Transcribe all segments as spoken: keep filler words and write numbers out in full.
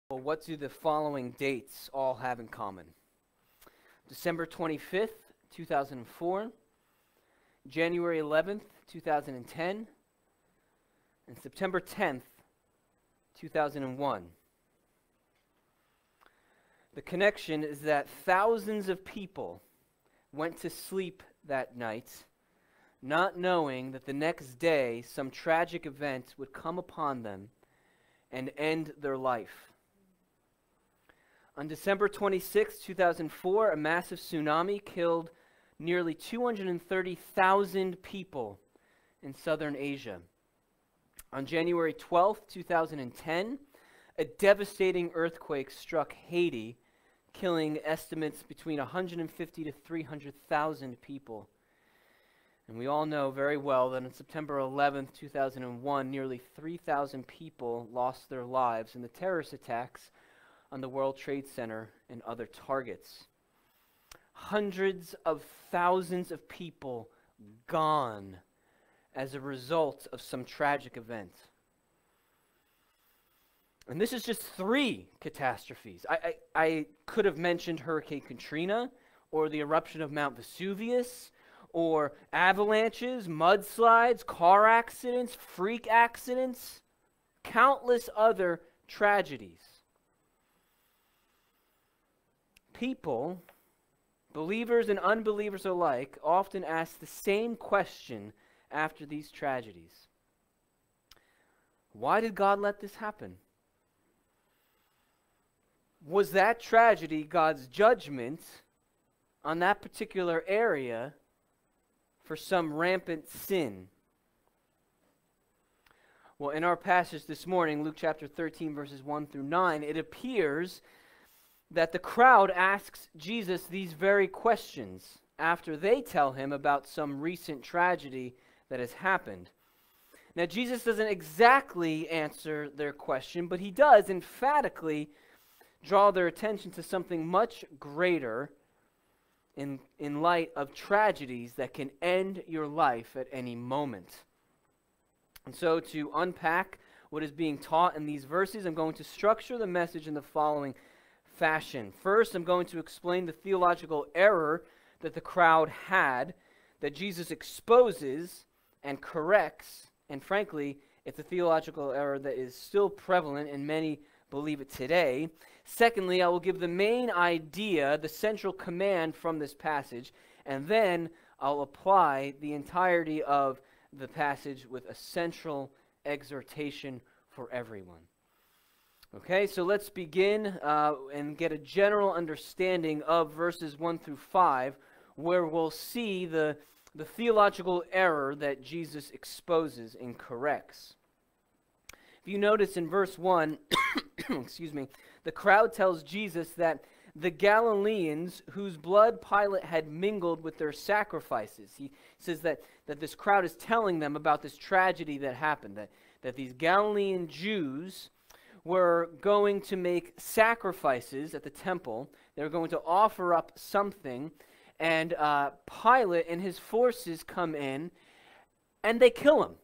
Well, what do the following dates all have in common? December twenty-fifth, two thousand four, January eleventh, two thousand ten, and September tenth, two thousand one. The connection is that thousands of people went to sleep that night, not knowing that the next day some tragic event would come upon them and end their life. On December twenty-sixth, two thousand four, a massive tsunami killed nearly two hundred thirty thousand people in southern Asia. On January twelfth, two thousand ten, a devastating earthquake struck Haiti, killing estimates between one hundred fifty to three hundred thousand people. And we all know very well that on September eleventh, two thousand one, nearly three thousand people lost their lives in the terrorist attacks on the World Trade Center and other targets. Hundreds of thousands of people gone as a result of some tragic event. And this is just three catastrophes. I, I, I could have mentioned Hurricane Katrina, or the eruption of Mount Vesuvius, or avalanches, mudslides, car accidents, freak accidents, countless other tragedies. People, believers and unbelievers alike, often ask the same question after these tragedies. Why did God let this happen? Was that tragedy God's judgment on that particular area for some rampant sin? Well, in our passage this morning, Luke chapter thirteen, verses one through nine, it appears that the crowd asks Jesus these very questions after they tell him about some recent tragedy that has happened. Now, Jesus doesn't exactly answer their question, but he does emphatically draw their attention to something much greater in, in light of tragedies that can end your life at any moment. And so, to unpack what is being taught in these verses, I'm going to structure the message in the following fashion. First, I'm going to explain the theological error that the crowd had, that Jesus exposes and corrects, and frankly, it's a theological error that is still prevalent and many believe it today. Secondly, I will give the main idea, the central command from this passage, and then I'll apply the entirety of the passage with a central exhortation for everyone. Okay, so let's begin uh, and get a general understanding of verses one through five, where we'll see the, the theological error that Jesus exposes and corrects. If you notice in verse one, excuse me, the crowd tells Jesus that the Galileans whose blood Pilate had mingled with their sacrifices, he says that, that this crowd is telling them about this tragedy that happened, that, that these Galilean Jews were going to make sacrifices at the temple. They were going to offer up something, and uh, Pilate and his forces come in, and they kill him.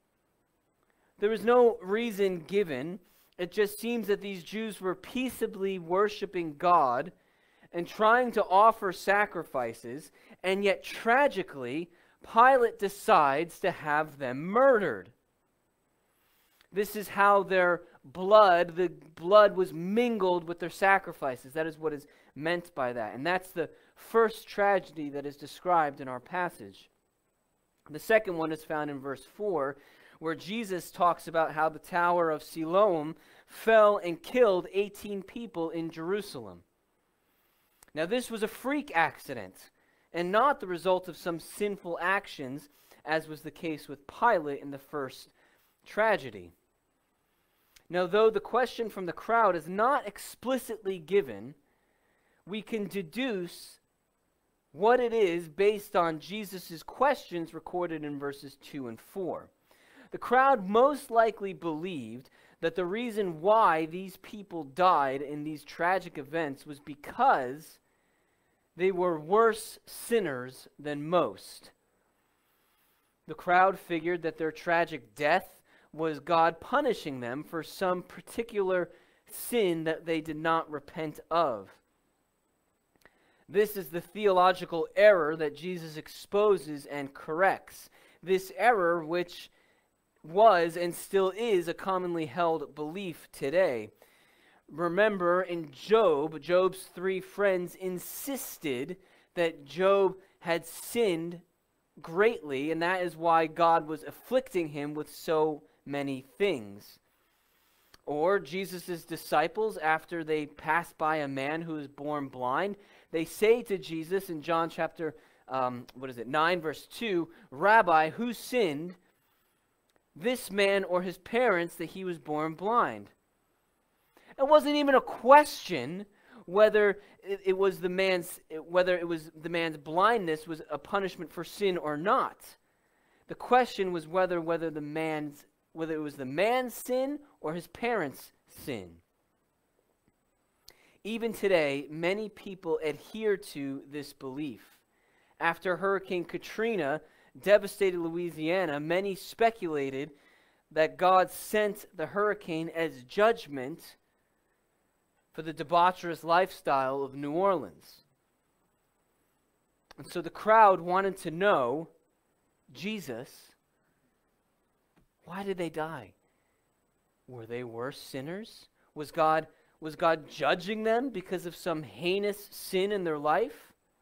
There was no reason given. It just seems that these Jews were peaceably worshiping God and trying to offer sacrifices, and yet tragically, Pilate decides to have them murdered. This is how their blood, the blood was mingled with their sacrifices. That is what is meant by that. And that's the first tragedy that is described in our passage. The second one is found in verse four, where Jesus talks about how the Tower of Siloam fell and killed eighteen people in Jerusalem. Now, this was a freak accident and not the result of some sinful actions, as was the case with Pilate in the first tragedy. Now, though the question from the crowd is not explicitly given, we can deduce what it is based on Jesus' questions recorded in verses two and four. The crowd most likely believed that the reason why these people died in these tragic events was because they were worse sinners than most. The crowd figured that their tragic death was God punishing them for some particular sin that they did not repent of. This is the theological error that Jesus exposes and corrects. This error, which was and still is a commonly held belief today. Remember, in Job, Job's three friends insisted that Job had sinned greatly, and that is why God was afflicting him with so many things. Or Jesus' disciples, after they pass by a man who is born blind, they say to Jesus in John chapter, um, what is it, nine verse two, Rabbi, who sinned, this man or his parents, that he was born blind? It wasn't even a question whether it, it was the man's whether it was the man's blindness was a punishment for sin or not. The question was whether whether the man's whether it was the man's sin or his parents' sin. Even today, many people adhere to this belief. After Hurricane Katrina devastated Louisiana, many speculated that God sent the hurricane as judgment for the debaucherous lifestyle of New Orleans. And so the crowd wanted to know, Jesus, why did they die? Were they worse sinners? Was God, was God judging them because of some heinous sin in their life?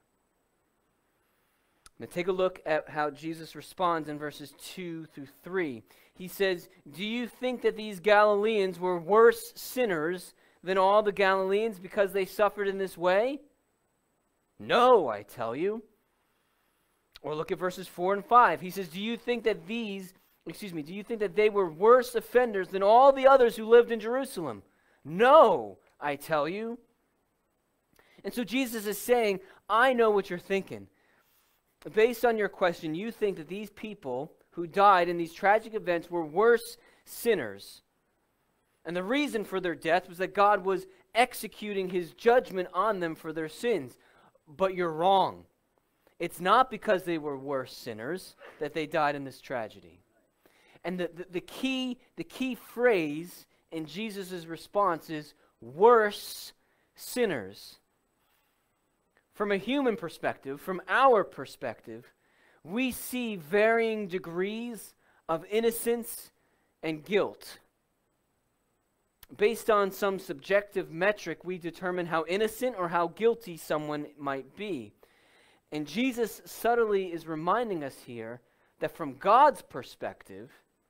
Now take a look at how Jesus responds in verses two through three. He says, do you think that these Galileans were worse sinners than all the Galileans because they suffered in this way? No, I tell you. Or look at verses four and five. He says, do you think that these, excuse me, do you think that they were worse offenders than all the others who lived in Jerusalem? No, I tell you. And so Jesus is saying, I know what you're thinking. Based on your question, you think that these people who died in these tragic events were worse sinners. And the reason for their death was that God was executing his judgment on them for their sins. But you're wrong. It's not because they were worse sinners that they died in this tragedy. And the, the, the key, the key phrase in Jesus' response is worse sinners. From a human perspective, from our perspective, we see varying degrees of innocence and guilt. Based on some subjective metric, we determine how innocent or how guilty someone might be. And Jesus subtly is reminding us here that from God's perspective,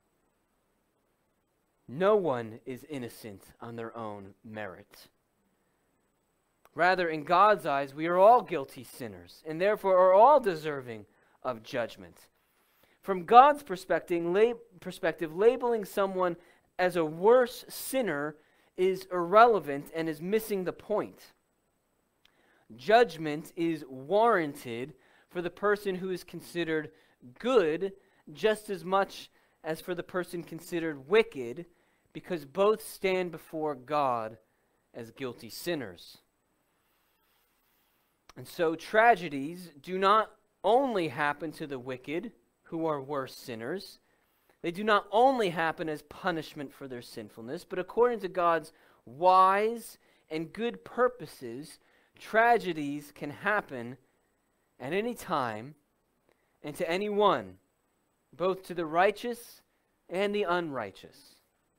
no one is innocent on their own merit. Rather, in God's eyes, we are all guilty sinners, and therefore are all deserving of judgment. From God's perspective, lab- perspective, labeling someone as a worse sinner is irrelevant and is missing the point. Judgment is warranted for the person who is considered good just as much as for the person considered wicked, because both stand before God as guilty sinners. And so tragedies do not only happen to the wicked, who are worse sinners. They do not only happen as punishment for their sinfulness, but according to God's wise and good purposes, tragedies can happen at any time and to anyone, both to the righteous and the unrighteous.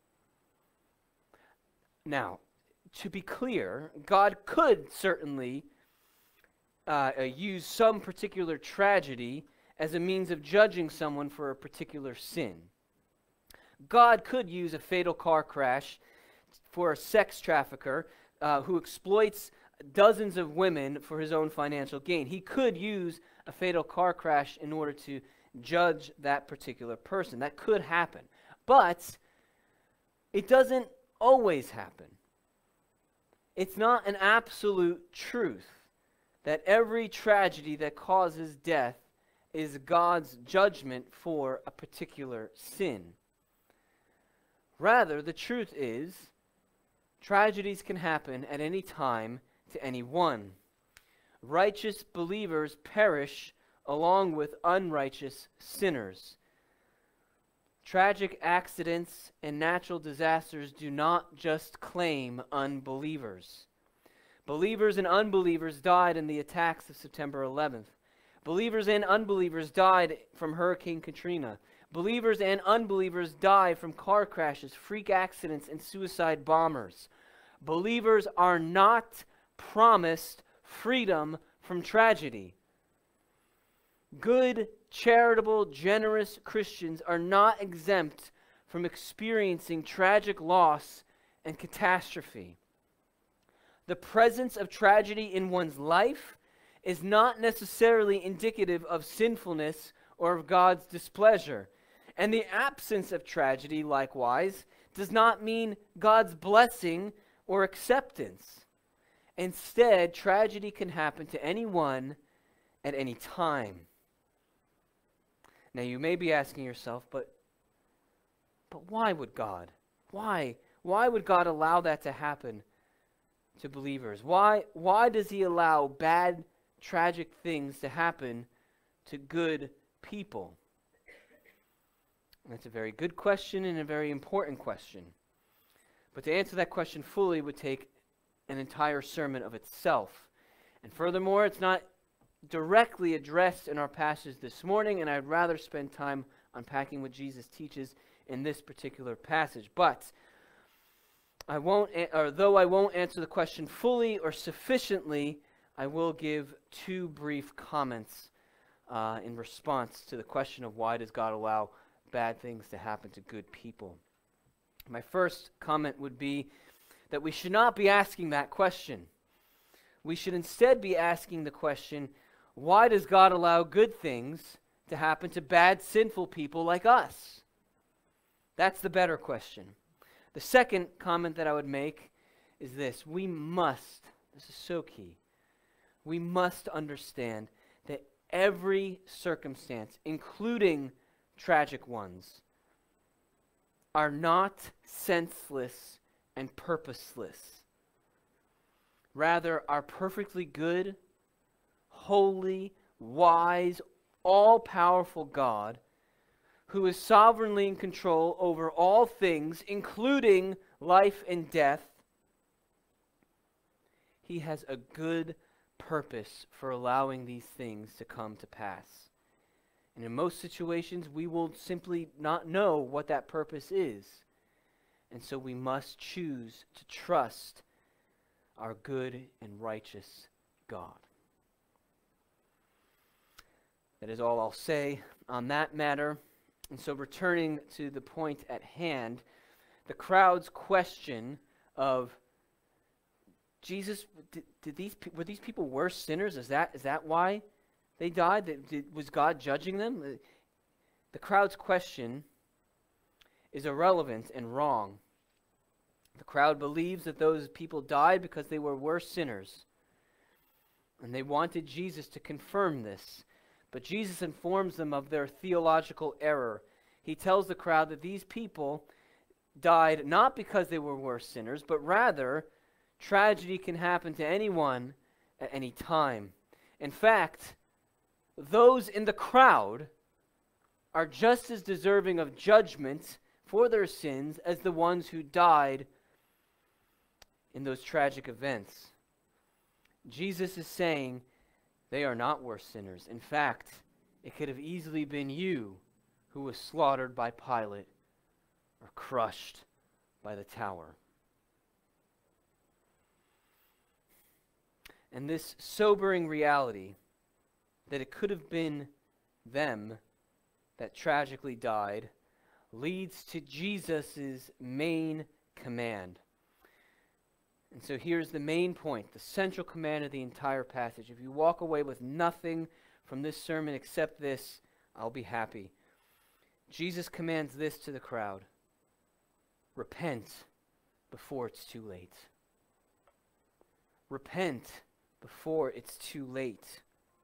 Now, to be clear, God could certainly Uh, uh, use some particular tragedy as a means of judging someone for a particular sin. God could use a fatal car crash for a sex trafficker uh, who exploits dozens of women for his own financial gain. He could use a fatal car crash in order to judge that particular person. That could happen. But it doesn't always happen. It's not an absolute truth that every tragedy that causes death is God's judgment for a particular sin. Rather, the truth is, tragedies can happen at any time to anyone. Righteous believers perish along with unrighteous sinners. Tragic accidents and natural disasters do not just claim unbelievers. Believers and unbelievers died in the attacks of September eleventh. Believers and unbelievers died from Hurricane Katrina. Believers and unbelievers died from car crashes, freak accidents, and suicide bombers. Believers are not promised freedom from tragedy. Good, charitable, generous Christians are not exempt from experiencing tragic loss and catastrophe. The presence of tragedy in one's life is not necessarily indicative of sinfulness or of God's displeasure. And the absence of tragedy, likewise, does not mean God's blessing or acceptance. Instead, tragedy can happen to anyone at any time. Now, you may be asking yourself, but, but why would God? Why? Why would God allow that to happen to believers? Why, why does he allow bad, tragic things to happen to good people? That's a very good question and a very important question. But to answer that question fully would take an entire sermon of itself. And furthermore, it's not directly addressed in our passage this morning, and I'd rather spend time unpacking what Jesus teaches in this particular passage. But I won't, or though I won't answer the question fully or sufficiently, I will give two brief comments uh, in response to the question of why does God allow bad things to happen to good people. My first comment would be that we should not be asking that question. We should instead be asking the question, why does God allow good things to happen to bad, sinful people like us? That's the better question. The second comment that I would make is this. We must, this is so key, we must understand that every circumstance, including tragic ones, are not senseless and purposeless. Rather, are perfectly good, holy, wise, all-powerful God, who is sovereignly in control over all things, including life and death. He has a good purpose for allowing these things to come to pass. And in most situations, we will simply not know what that purpose is. And so we must choose to trust our good and righteous God. That is all I'll say on that matter. And so returning to the point at hand, the crowd's question of, Jesus, did, did these were these people worse sinners? Is that is that why they died? Did, did, was God judging them? The crowd's question is irrelevant and wrong. The crowd believes that those people died because they were worse sinners. And they wanted Jesus to confirm this. But Jesus informs them of their theological error. He tells the crowd that these people died not because they were worse sinners, but rather tragedy can happen to anyone at any time. In fact, those in the crowd are just as deserving of judgment for their sins as the ones who died in those tragic events. Jesus is saying they are not worse sinners. In fact, it could have easily been you who was slaughtered by Pilate or crushed by the tower. And this sobering reality that it could have been them that tragically died leads to Jesus' main command. And so here's the main point, the central command of the entire passage. If you walk away with nothing from this sermon except this, I'll be happy. Jesus commands this to the crowd: repent before it's too late. Repent before it's too late.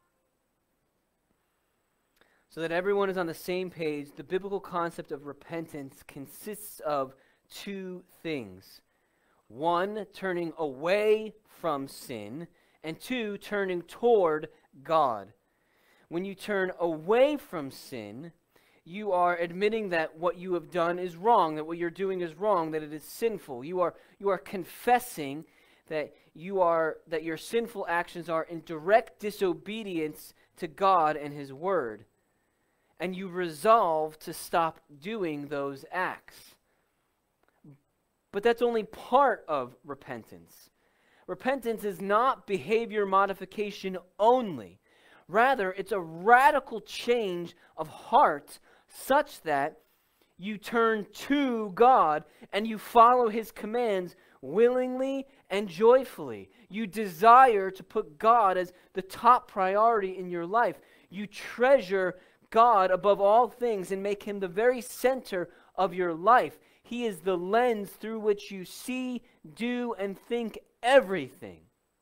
So that everyone is on the same page, the biblical concept of repentance consists of two things. One, turning away from sin, and two, turning toward God. When you turn away from sin, you are admitting that what you have done is wrong, that what you're doing is wrong, that it is sinful. You are you are confessing that you are that your sinful actions are in direct disobedience to God and his word. And you resolve to stop doing those acts. But that's only part of repentance. Repentance is not behavior modification only. Rather, it's a radical change of heart such that you turn to God and you follow his commands willingly and joyfully. You desire to put God as the top priority in your life. You treasure God above all things and make him the very center of your life. He is the lens through which you see, do, and think everything.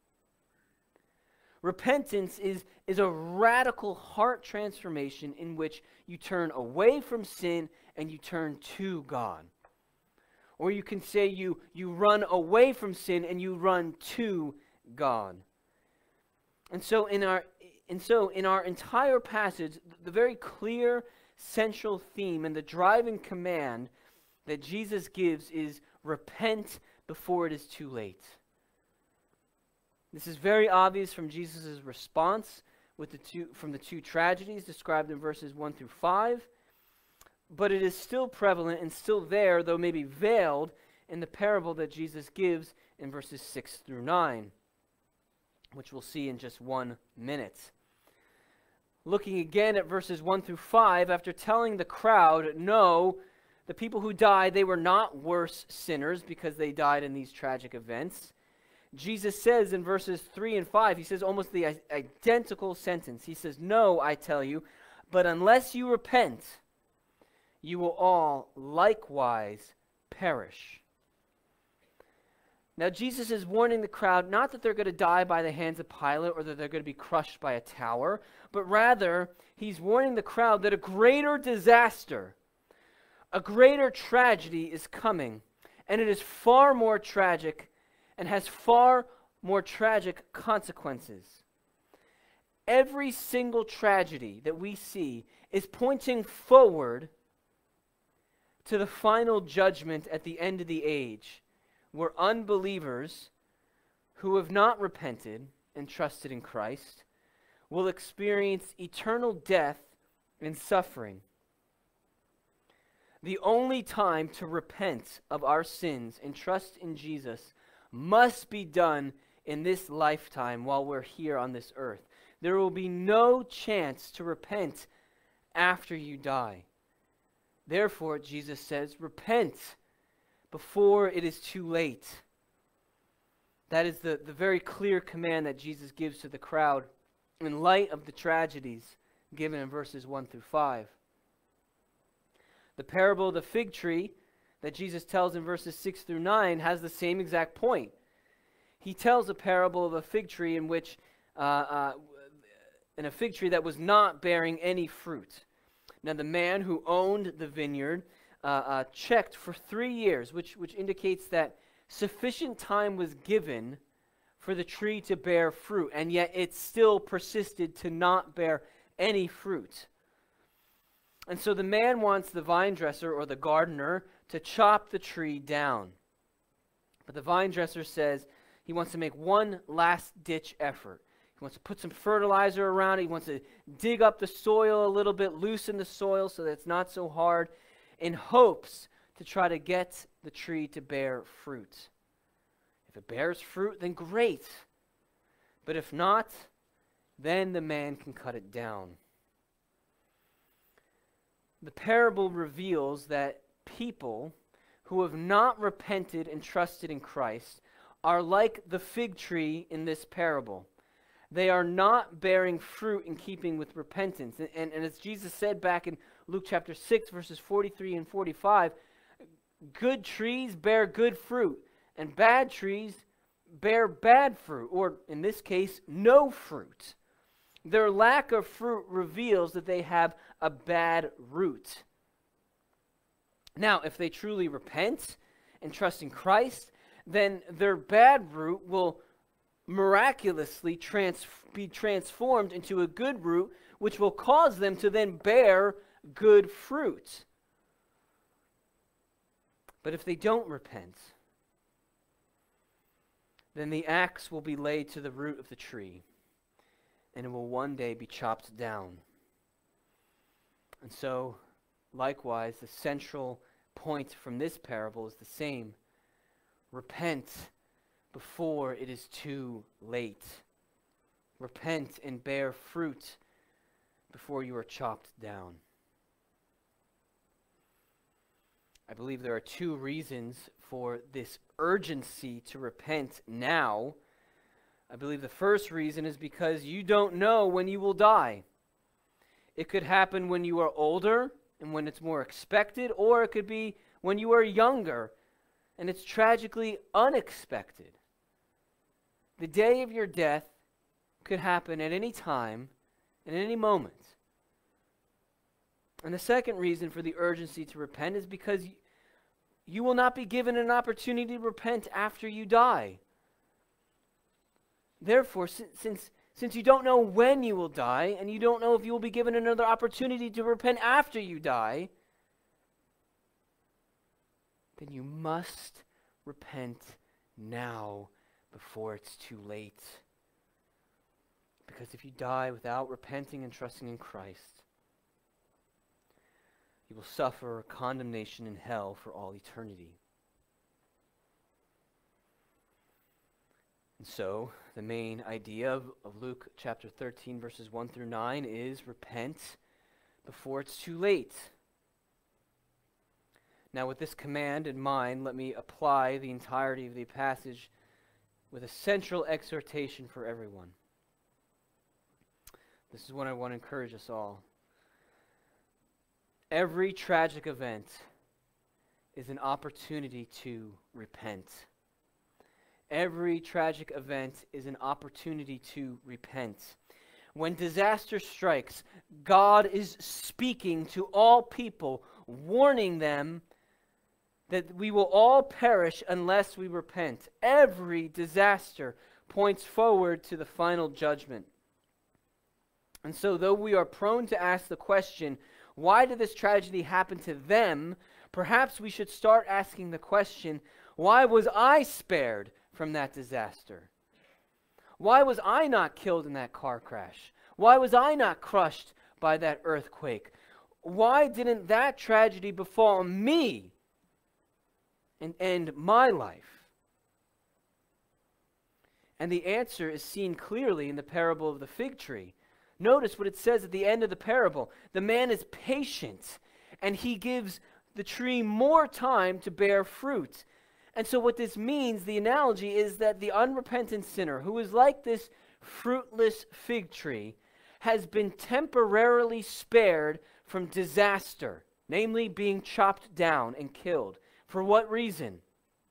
Repentance is, is a radical heart transformation in which you turn away from sin and you turn to God. Or you can say you, you run away from sin and you run to God. And so in our and so in our entire passage, the very clear central theme and the driving command that Jesus gives is repent before it is too late. This is very obvious from Jesus' response with the two, from the two tragedies described in verses one through five, but it is still prevalent and still there, though maybe veiled, in the parable that Jesus gives in verses six through nine, which we'll see in just one minute. Looking again at verses one through five, after telling the crowd, no, the people who died, they were not worse sinners because they died in these tragic events. Jesus says in verses three and five, he says almost the identical sentence. He says, no, I tell you, but unless you repent, you will all likewise perish. Now, Jesus is warning the crowd not that they're going to die by the hands of Pilate or that they're going to be crushed by a tower, but rather he's warning the crowd that a greater disaster, a greater tragedy is coming, and it is far more tragic and has far more tragic consequences. Every single tragedy that we see is pointing forward to the final judgment at the end of the age, where unbelievers who have not repented and trusted in Christ will experience eternal death and suffering. The only time to repent of our sins and trust in Jesus must be done in this lifetime while we're here on this earth. There will be no chance to repent after you die. Therefore, Jesus says, repent before it is too late. That is the, the very clear command that Jesus gives to the crowd in light of the tragedies given in verses one through five. The parable of the fig tree that Jesus tells in verses six through nine has the same exact point. He tells a parable of a fig tree in which, uh, uh, in a fig tree that was not bearing any fruit. Now the man who owned the vineyard uh, uh, checked for three years, which, which indicates that sufficient time was given for the tree to bear fruit, and yet it still persisted to not bear any fruit. And so the man wants the vine dresser or the gardener to chop the tree down. But the vine dresser says he wants to make one last ditch effort. He wants to put some fertilizer around it. He wants to dig up the soil a little bit, loosen the soil so that it's not so hard, in hopes to try to get the tree to bear fruit. If it bears fruit, then great. But if not, then the man can cut it down. The parable reveals that people who have not repented and trusted in Christ are like the fig tree in this parable. They are not bearing fruit in keeping with repentance. And, and, and as Jesus said back in Luke chapter six, verses forty-three and forty-five, good trees bear good fruit, and bad trees bear bad fruit, or in this case, no fruit. Their lack of fruit reveals that they have a bad root. Now, if they truly repent and trust in Christ, then their bad root will miraculously trans- be transformed into a good root, which will cause them to then bear good fruit. But if they don't repent, then the axe will be laid to the root of the tree, and it will one day be chopped down. And so, likewise, the central point from this parable is the same. Repent before it is too late. Repent and bear fruit before you are chopped down. I believe there are two reasons for this urgency to repent now. I believe the first reason is because you don't know when you will die. It could happen when you are older and when it's more expected, or it could be when you are younger and it's tragically unexpected. The day of your death could happen at any time and at any moment. And the second reason for the urgency to repent is because you, you will not be given an opportunity to repent after you die. Therefore, since, since, since you don't know when you will die, and you don't know if you will be given another opportunity to repent after you die, then you must repent now before it's too late. Because if you die without repenting and trusting in Christ, you will suffer condemnation in hell for all eternity. And so, the main idea of, of Luke chapter thirteen, verses one through nine is repent before it's too late. Now, with this command in mind, let me apply the entirety of the passage with a central exhortation for everyone. This is what I want to encourage us all. Every tragic event is an opportunity to repent. Every tragic event is an opportunity to repent. When disaster strikes, God is speaking to all people, warning them that we will all perish unless we repent. Every disaster points forward to the final judgment. And so, though we are prone to ask the question, why did this tragedy happen to them? Perhaps we should start asking the question, why was I spared from that disaster? Why was I not killed in that car crash? Why was I not crushed by that earthquake? Why didn't that tragedy befall me and end my life? And the answer is seen clearly in the parable of the fig tree. Notice what it says at the end of the parable. The man is patient, and he gives the tree more time to bear fruit. And so what this means, the analogy, is that the unrepentant sinner, who is like this fruitless fig tree, has been temporarily spared from disaster, namely being chopped down and killed. For what reason?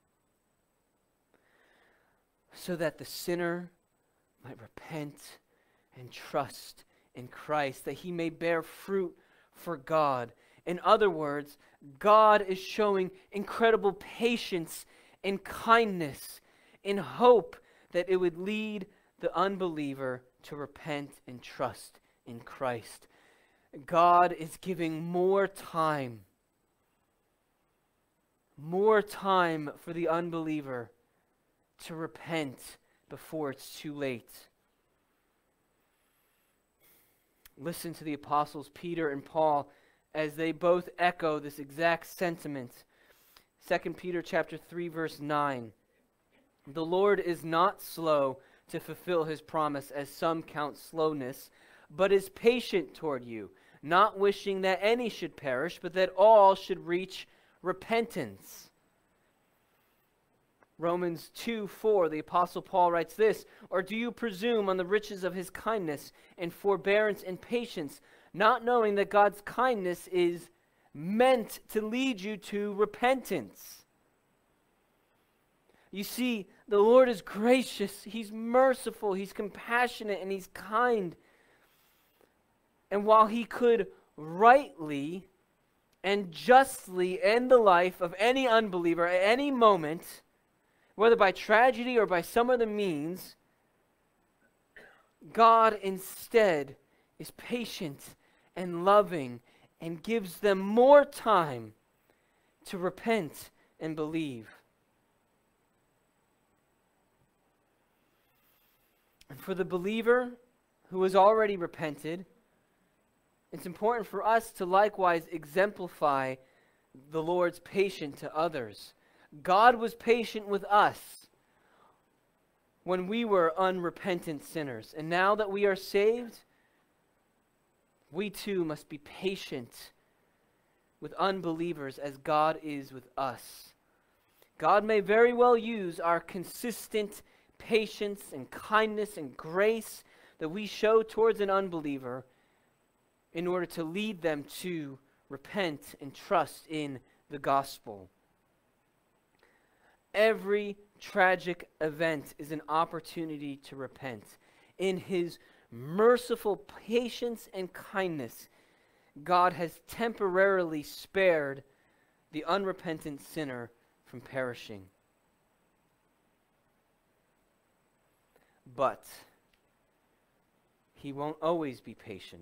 So that the sinner might repent and trust in Christ, that he may bear fruit for God. In other words, God is showing incredible patience and kindness in hope that it would lead the unbeliever to repent and trust in Christ. God is giving more time, more time for the unbeliever to repent before it's too late. Listen to the apostles Peter and Paul as they both echo this exact sentiment. Second Peter chapter three, verse nine. The Lord is not slow to fulfill his promise, as some count slowness, but is patient toward you, not wishing that any should perish, but that all should reach repentance. Romans two four, the Apostle Paul writes this, or do you presume on the riches of his kindness and forbearance and patience, not knowing that God's kindness is meant to lead you to repentance? You see, the Lord is gracious, he's merciful, he's compassionate, and he's kind. And while he could rightly and justly end the life of any unbeliever at any moment, whether by tragedy or by some other means, God instead is patient and loving and gives them more time to repent and believe. And for the believer who has already repented, it's important for us to likewise exemplify the Lord's patience to others. God was patient with us when we were unrepentant sinners. And now that we are saved, we too must be patient with unbelievers as God is with us. God may very well use our consistent patience and kindness and grace that we show towards an unbeliever in order to lead them to repent and trust in the gospel. Every tragic event is an opportunity to repent. In His merciful patience and kindness, God has temporarily spared the unrepentant sinner from perishing. But He won't always be patient.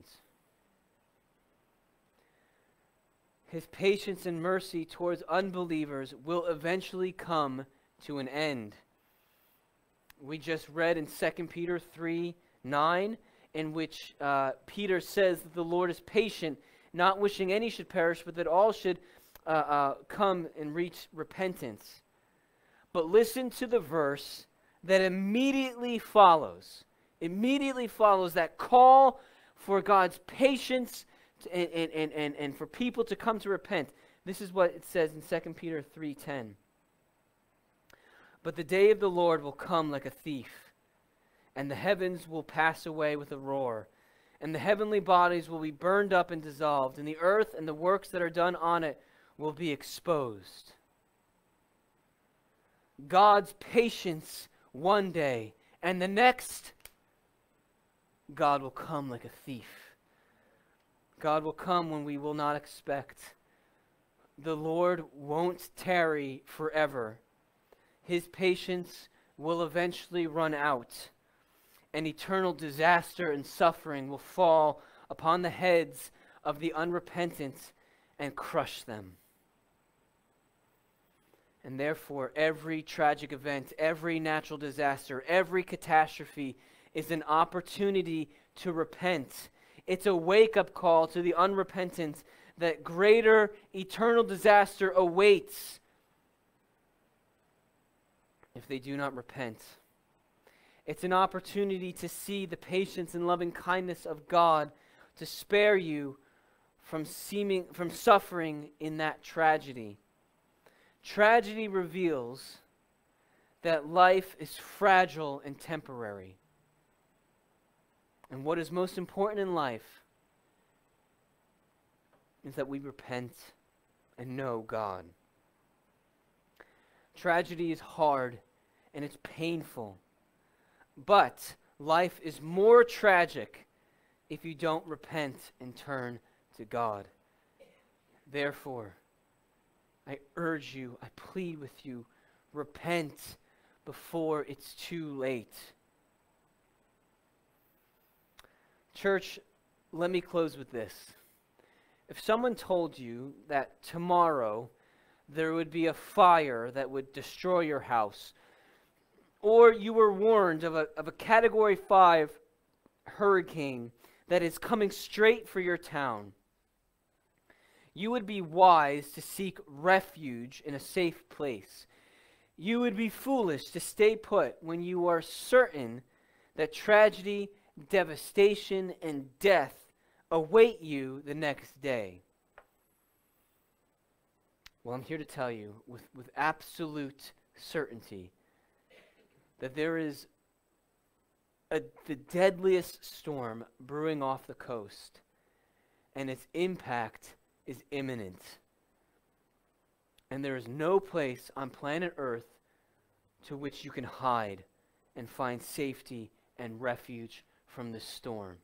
His patience and mercy towards unbelievers will eventually come to an end. We just read in Second Peter three nine, in which uh, Peter says that the Lord is patient, not wishing any should perish, but that all should uh, uh, come and reach repentance. But listen to the verse that immediately follows. Immediately follows that call for God's patience and, and, and, and for people to come to repent. This is what it says in Second Peter three ten. But the day of the Lord will come like a thief, and the heavens will pass away with a roar, and the heavenly bodies will be burned up and dissolved, and the earth and the works that are done on it will be exposed. God's patience one day, and the next, God will come like a thief. God will come when we will not expect. The Lord won't tarry forever. His patience will eventually run out, and eternal disaster and suffering will fall upon the heads of the unrepentant and crush them. And therefore, every tragic event, every natural disaster, every catastrophe is an opportunity to repent. It's a wake-up call to the unrepentant that greater eternal disaster awaits if they do not repent. It's an opportunity to see the patience and loving kindness of God to spare you from seeming from suffering in that tragedy. Tragedy reveals that life is fragile and temporary. And what is most important in life is that we repent and know God. Tragedy is hard and it's painful, but life is more tragic if you don't repent and turn to God. Therefore, I urge you, I plead with you, repent before it's too late. Church, let me close with this. If someone told you that tomorrow there would be a fire that would destroy your house, or you were warned of a, of a Category five hurricane that is coming straight for your town, you would be wise to seek refuge in a safe place. You would be foolish to stay put when you are certain that tragedy, devastation, and death await you the next day. Well, I'm here to tell you with, with absolute certainty that there is a, the deadliest storm brewing off the coast, and its impact is imminent. And there is no place on planet Earth to which you can hide and find safety and refuge from the storm.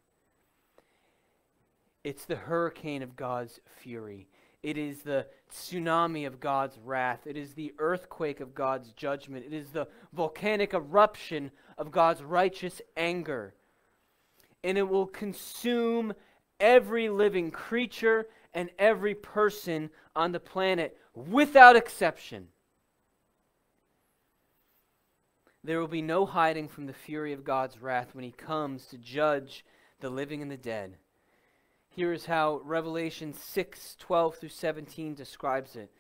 It's the hurricane of God's fury. It is the tsunami of God's wrath. It is the earthquake of God's judgment. It is the volcanic eruption of God's righteous anger. And it will consume every living creature and every person on the planet, without exception. There will be no hiding from the fury of God's wrath when he comes to judge the living and the dead. Here is how Revelation six, twelve through seventeen describes it.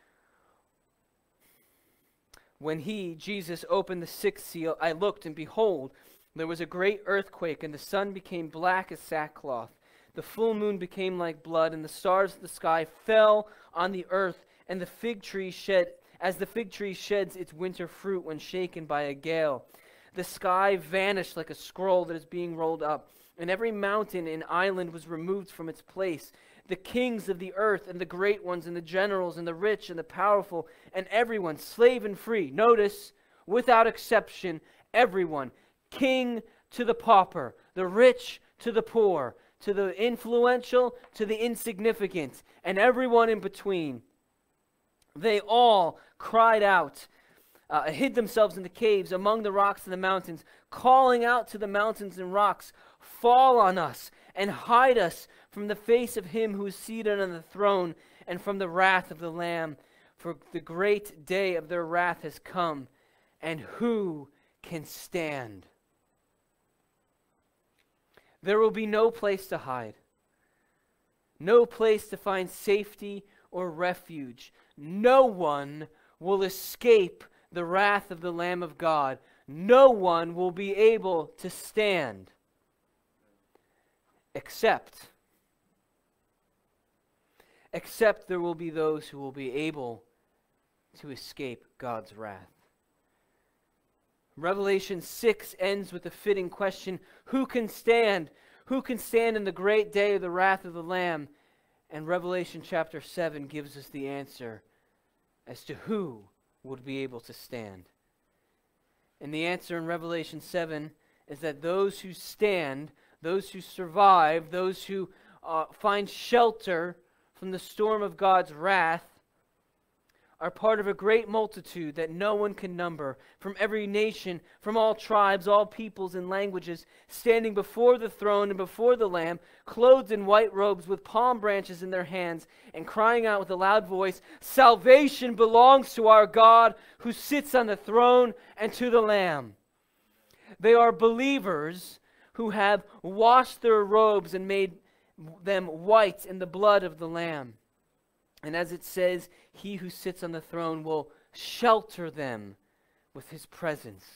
When he, Jesus, opened the sixth seal, I looked, and behold, there was a great earthquake, and the sun became black as sackcloth. The full moon became like blood, and the stars of the sky fell on the earth, and the fig tree shed, as the fig tree sheds its winter fruit when shaken by a gale. The sky vanished like a scroll that is being rolled up, and every mountain and island was removed from its place. The kings of the earth, and the great ones, and the generals, and the rich, and the powerful, and everyone, slave and free. Notice, without exception, everyone, king to the pauper, the rich to the poor, to the influential to the insignificant, and everyone in between. They all cried out, uh, hid themselves in the caves, among the rocks and the mountains, calling out to the mountains and rocks, fall on us and hide us from the face of him who is seated on the throne and from the wrath of the Lamb. For the great day of their wrath has come, and who can stand? There will be no place to hide, no place to find safety or refuge. No one will escape the wrath of the Lamb of God. No one will be able to stand, except, except there will be those who will be able to escape God's wrath. Revelation six ends with a fitting question: who can stand? Who can stand in the great day of the wrath of the Lamb? And Revelation chapter seven gives us the answer as to who would be able to stand. And the answer in Revelation seven is that those who stand, those who survive, those who uh, find shelter from the storm of God's wrath, are part of a great multitude that no one can number, from every nation, from all tribes, all peoples and languages, standing before the throne and before the Lamb, clothed in white robes with palm branches in their hands, and crying out with a loud voice, salvation belongs to our God who sits on the throne and to the Lamb. They are believers who have washed their robes and made them white in the blood of the Lamb. And as it says, he who sits on the throne will shelter them with his presence.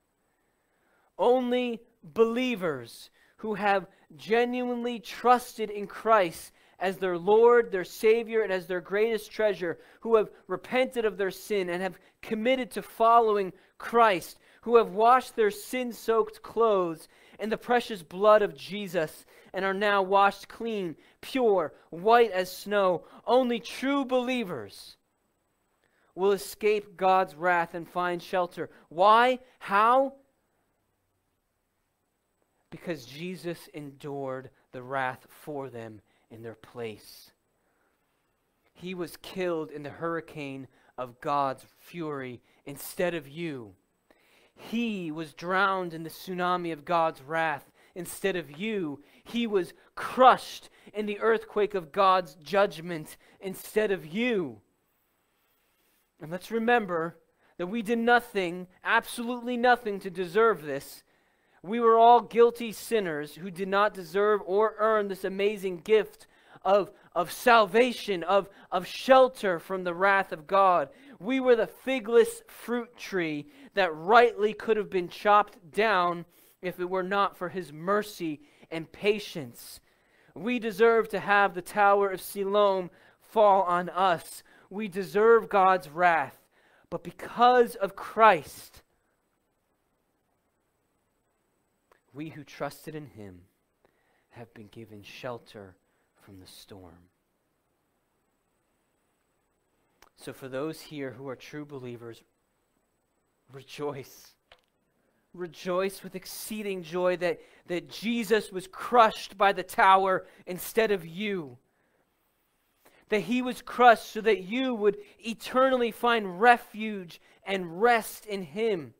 Only believers who have genuinely trusted in Christ as their Lord, their Savior, and as their greatest treasure, who have repented of their sin and have committed to following Christ, who have washed their sin-soaked clothes in the precious blood of Jesus and are now washed clean, pure, white as snow. Only true believers will escape God's wrath and find shelter. Why? How? Because Jesus endured the wrath for them in their place. He was killed in the hurricane of God's fury instead of you. He was drowned in the tsunami of God's wrath instead of you. He was crushed in the earthquake of God's judgment instead of you. And let's remember that we did nothing, absolutely nothing, to deserve this. We were all guilty sinners who did not deserve or earn this amazing gift of, of salvation, of, of shelter from the wrath of God. We were the figless fruit tree that rightly could have been chopped down if it were not for his mercy and patience. We deserve to have the Tower of Siloam fall on us. We deserve God's wrath. But because of Christ, we who trusted in him have been given shelter from the storm. So for those here who are true believers, rejoice. Rejoice with exceeding joy that, that Jesus was crushed by the tower instead of you. That he was crushed so that you would eternally find refuge and rest in him.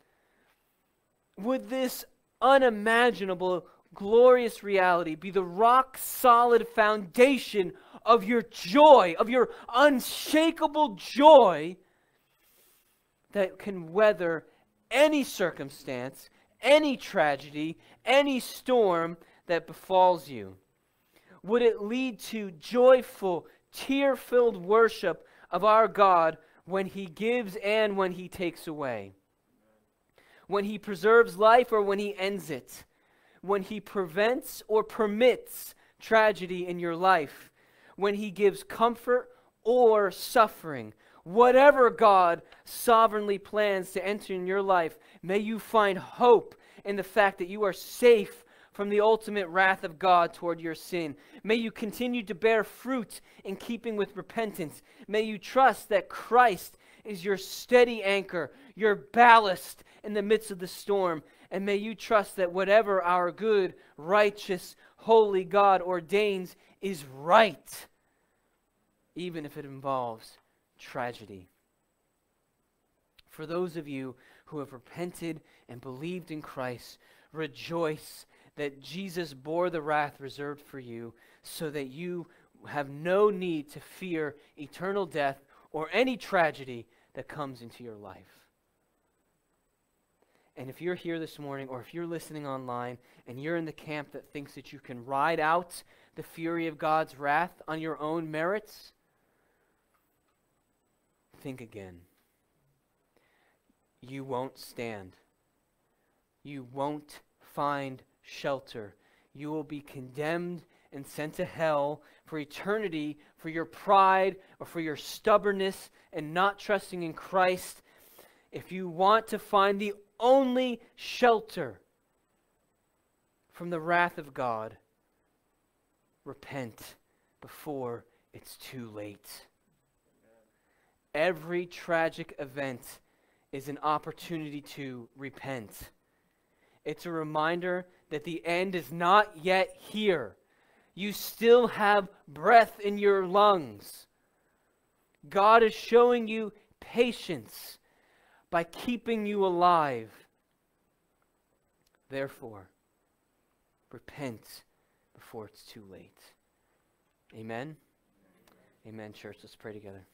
Would this unimaginable, glorious reality be the rock-solid foundation of your joy, of your unshakable joy that can weather any circumstance, any tragedy, any storm that befalls you? Would it lead to joyful, tear-filled worship of our God when He gives and when He takes away? When He preserves life or when He ends it? When He prevents or permits tragedy in your life? When He gives comfort or suffering? Whatever God sovereignly plans to enter in your life, may you find hope in the fact that you are safe from the ultimate wrath of God toward your sin. May you continue to bear fruit in keeping with repentance. May you trust that Christ is your steady anchor, your ballast in the midst of the storm. And may you trust that whatever our good, righteous, holy God ordains is right, even if it involves tragedy. For those of you who have repented and believed in Christ, rejoice that Jesus bore the wrath reserved for you so that you have no need to fear eternal death or any tragedy that comes into your life. And if you're here this morning, or if you're listening online and you're in the camp that thinks that you can ride out the fury of God's wrath on your own merits, think again. You won't stand. You won't find shelter. You will be condemned and sent to hell for eternity for your pride or for your stubbornness and not trusting in Christ. If you want to find the only shelter from the wrath of God, repent before it's too late. Every tragic event is an opportunity to repent. It's a reminder that the end is not yet here. You still have breath in your lungs. God is showing you patience by keeping you alive. Therefore, repent before it's too late. Amen? Amen, church. Let's pray together.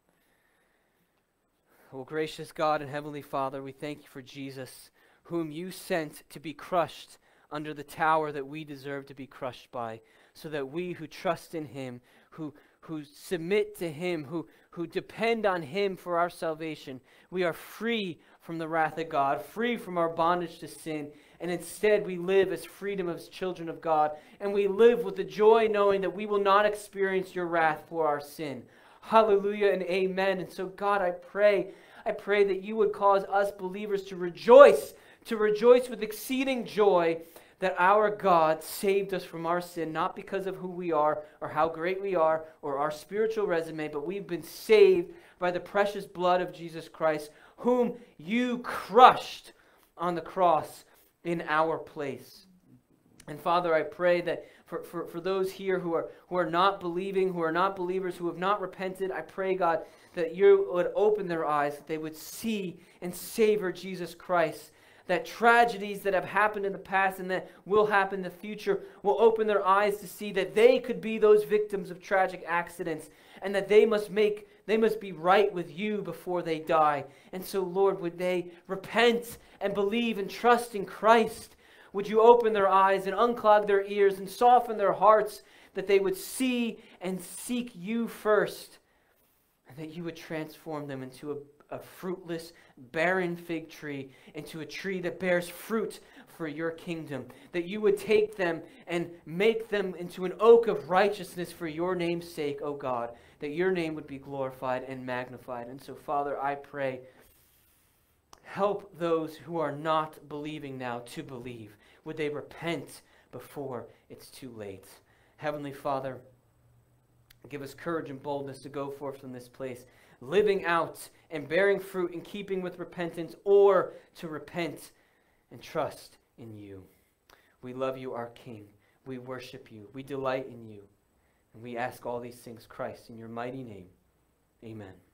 Oh, gracious God and Heavenly Father, we thank you for Jesus, whom you sent to be crushed under the tower that we deserve to be crushed by, so that we who trust in Him, who, who submit to Him, who, who depend on Him for our salvation, we are free from the wrath of God, free from our bondage to sin, and instead we live as freedom as children of God, and we live with the joy knowing that we will not experience your wrath for our sin. Hallelujah and amen. And so God, I pray, I pray that you would cause us believers to rejoice, to rejoice with exceeding joy that our God saved us from our sin, not because of who we are or how great we are or our spiritual resume, but we've been saved by the precious blood of Jesus Christ, whom you crushed on the cross in our place. And Father, I pray that for, for, for those here who are, who are not believing, who are not believers, who have not repented, I pray, God, that you would open their eyes, that they would see and savor Jesus Christ, that tragedies that have happened in the past and that will happen in the future will open their eyes to see that they could be those victims of tragic accidents, and that they must make they must be right with you before they die. And so, Lord, would they repent and believe and trust in Christ? Would you open their eyes and unclog their ears and soften their hearts, that they would see and seek you first, and that you would transform them into a, a fruitless, barren fig tree, into a tree that bears fruit for your kingdom, that you would take them and make them into an oak of righteousness for your name's sake, O God, that your name would be glorified and magnified. And so, Father, I pray, help those who are not believing now to believe. Would they repent before it's too late? Heavenly Father, give us courage and boldness to go forth from this place, living out and bearing fruit in keeping with repentance, or to repent and trust in you. We love you, our King. We worship you. We delight in you. And we ask all these things, Christ, in your mighty name. Amen.